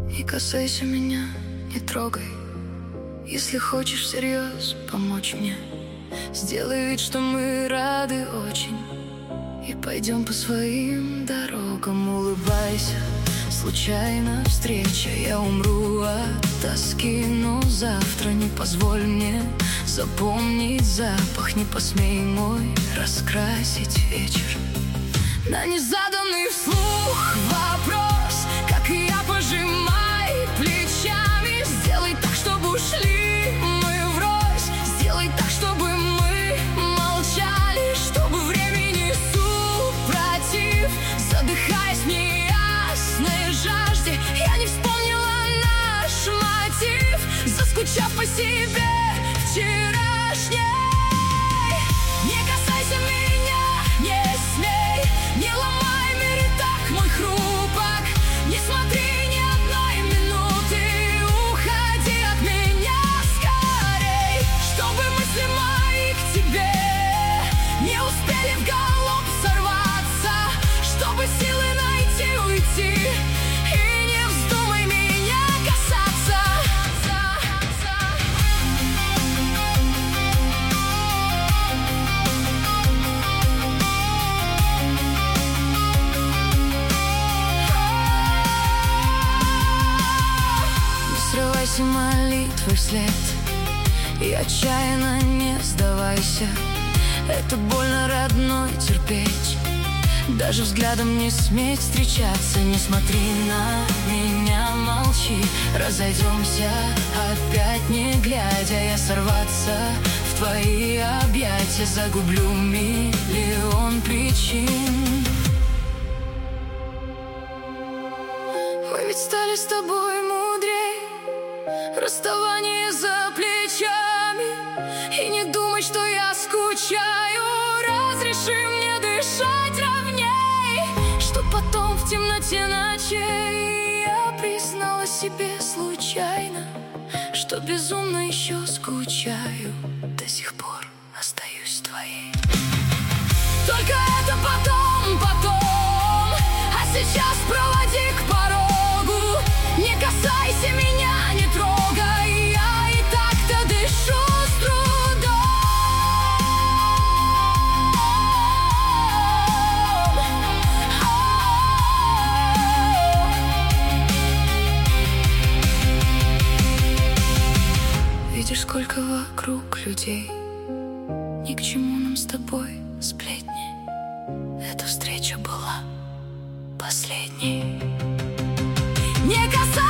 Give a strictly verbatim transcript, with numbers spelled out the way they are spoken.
Не касайся меня, не трогай. Если хочешь всерьез помочь мне, сделай вид, что мы рады очень, и пойдем по своим дорогам. Улыбайся, случайно встреча. Я умру от тоски, но завтра не позволь мне запомнить запах. Не посмей мой раскрасить вечер на незаданный вслух вопрос. Как и я, пожимай плечами. Сделай так, чтобы ушли мы врозь. Сделай так, чтобы мы молчали, чтобы времени супротив, задыхаясь в неясной жажде, я не вспомнила наш мотив, заскучав по себе вчерашней. Не касайся меня, не смей, не ломай мир, и так мой хрупок. Не смотри ни одной минуты, уходи от меня скорей, чтобы мысли мои к тебе не успели в галоп сорваться, чтобы силы найти, уйти, и не вздумай меня касаться. Срывайся молитвой вслед и отчаянно не сдавайся. Это больно, родной, терпеть, даже взглядом не сметь встречаться. Не смотри на меня, молчи, разойдемся опять не глядя. Я сорваться в твои объятия загублю миллион причин. Мы ведь стали с тобой мудрей, расставание за плечами. И не думай, что я скучаю, разреши мне дышать ровней, чтоб потом в темноте ночей я признала себе случайно, что безумно еще скучаю, до сих пор остаюсь твоей. Только это потом, потом, а сейчас проводи к порогу. Не касайся меня, не трогай, я и так-то дышу с трудом. Видишь, сколько вокруг людей, ни к чему нам с тобой сплетни. Эта встреча была последней. Не касайся